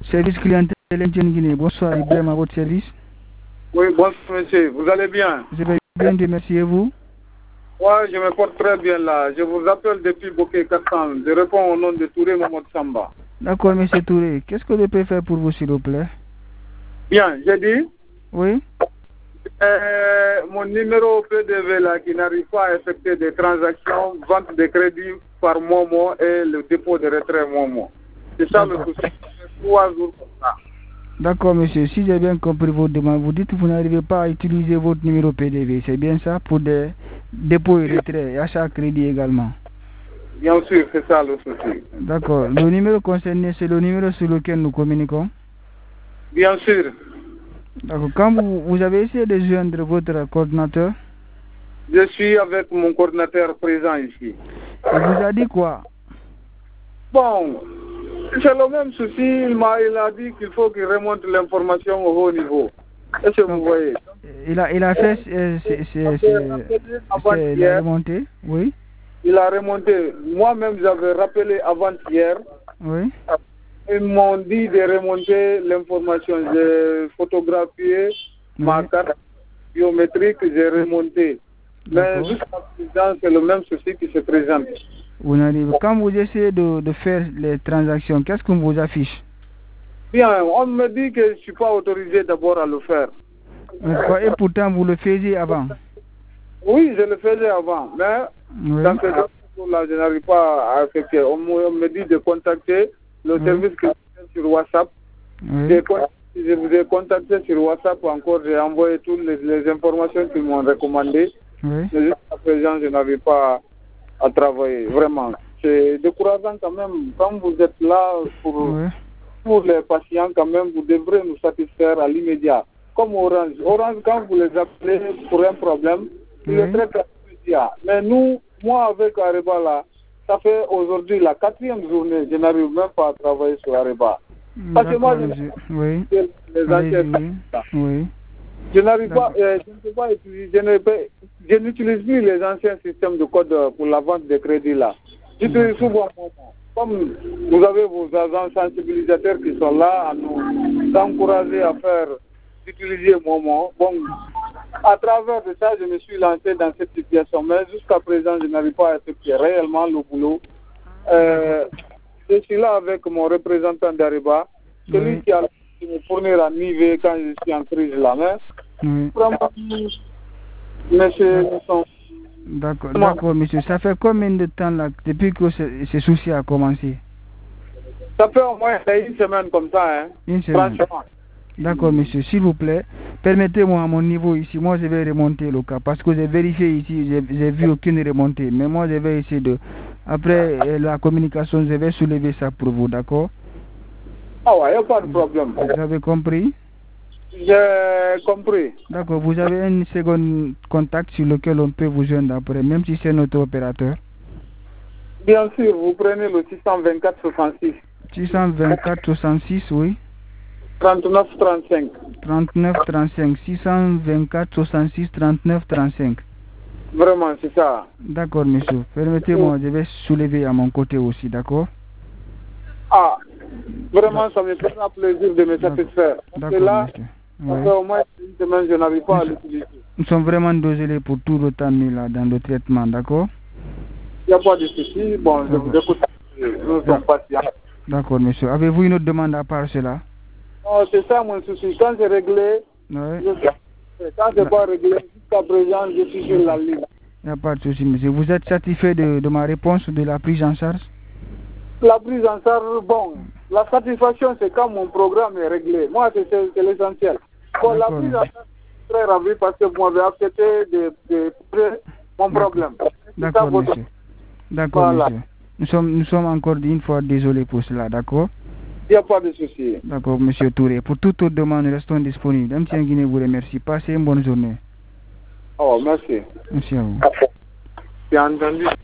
Service clientèle Guinée. Bonsoir, Ibrahim, à votre service. Oui, bonsoir monsieur, vous allez bien? Je vais bien, Dieu merci, et vous? Ouais, je me porte très bien là. Je vous appelle depuis Bokeh 400. Je réponds au nom de Touré Mohamed Samba. D'accord, monsieur Touré. Qu'est-ce que je peux faire pour vous, s'il vous plaît? Bien, j'ai dit. Oui. Mon numéro PDV là qui n'arrive pas à effectuer des transactions, vente de crédit par Momo et le dépôt de retrait Momo. C'est ça le souci. 3 jours comme ça. D'accord, monsieur. Si j'ai bien compris votre demande, vous dites que vous n'arrivez pas à utiliser votre numéro PDV. C'est bien ça pour des dépôts et retraits et achats à crédit également? Bien sûr, c'est ça le souci. D'accord. Le numéro concerné, c'est le numéro sur lequel nous communiquons? Bien sûr. D'accord. Quand vous avez essayé de joindre votre coordinateur? Je suis avec mon coordinateur présent ici. Il vous a dit quoi? Bon, c'est le même souci. Il a dit qu'il faut qu'il remonte l'information au haut niveau. Est-ce que vous voyez? Il a fait la remontée, oui. Il a remonté. Moi-même, j'avais rappelé avant-hier. Oui. Ils m'ont dit de remonter l'information. J'ai photographié ma carte biométrique, j'ai remonté. Mais jusqu'à présent, c'est le même souci qui se présente. Quand vous essayez de faire les transactions, qu'est-ce qu'on vous affiche? Bien, on me dit que je ne suis pas autorisé d'abord à le faire. Et pourtant, vous le faisiez avant? Oui, je le faisais avant, mais dans ce cas-là, je n'arrive pas à effectuer. On me dit de contacter le service sur WhatsApp. Je vous ai contacté sur WhatsApp encore, j'ai envoyé toutes les informations qu'ils m'ont recommandées. Mais jusqu'à présent, je n'arrive pas à travailler, vraiment. C'est décourageant quand même. Quand vous êtes là pour les patients, quand même, vous devrez nous satisfaire à l'immédiat. Comme Orange. Orange, quand vous les appelez pour un problème, ils le traitent à l'immédiat. Mais nous, moi avec Areba là, ça fait aujourd'hui la 4e journée, je n'arrive même pas à travailler sur Areba. Parce que moi, je n'arrive pas, je ne peux pas utiliser, je n'utilise plus les anciens systèmes de code pour la vente de crédit là. J'utilise souvent Momo. Comme vous avez vos agents sensibilisateurs qui sont là à nous encourager à faire, utiliser Momo. Bon, à travers de ça, je me suis lancé dans cette situation. Mais jusqu'à présent, je n'arrive pas à effectuer réellement le boulot. Je suis là avec mon représentant d'Areba, celui qui a me fournir à Nivé quand je suis en crise là. Mais vraiment, monsieur, D'accord, monsieur. Ça fait combien de temps là, depuis que ce souci a commencé? Ça fait au moins une semaine comme ça. Une semaine. D'accord, monsieur. S'il vous plaît, permettez-moi à mon niveau ici. Moi, je vais remonter le cas parce que j'ai vérifié ici, j'ai vu aucune remontée. Mais moi, je vais essayer de... Après la communication, je vais soulever ça pour vous, d'accord? Ah ouais, il n'y a pas de problème. Vous avez compris? J'ai compris. D'accord, vous avez un second contact sur lequel on peut vous joindre après, même si c'est notre opérateur? Bien sûr, vous prenez le 624-66. 624-66, oui. 39-35. 39-35, 624-66, 39-35. Vraiment, c'est ça. D'accord, monsieur. Permettez-moi, je vais soulever à mon côté aussi, d'accord? Ah, vraiment, ça me fait un plaisir de me satisfaire. Parce que là, ça fait au moins une semaine, je n'arrive pas à l'utiliser. Nous sommes vraiment désolés pour tout le temps mis là dans le traitement, d'accord? Il n'y a pas de souci. Bon, je vous écoute. Nous sommes patients. D'accord, monsieur. Avez-vous une autre demande à part cela? Non, c'est ça mon souci. Quand c'est réglé, quand c'est pas réglé, jusqu'à présent, je suis sur la ligne. Il n'y a pas de souci, monsieur. Vous êtes satisfait de ma réponse, de la prise en charge? La prise en charge, bon, la satisfaction, c'est quand mon programme est réglé. Moi, c'est l'essentiel. Bon, la prise en charge, je suis très ravi parce que vous m'avez accepté de mon problème. D'accord, monsieur. D'accord, monsieur. Nous sommes encore une fois désolés pour cela, d'accord? Il n'y a pas de souci. D'accord, monsieur Touré. Pour toute autre demande, nous restons disponibles. M. Guinée vous remercie. Passez une bonne journée. Oh, merci. Merci à vous. Bien entendu.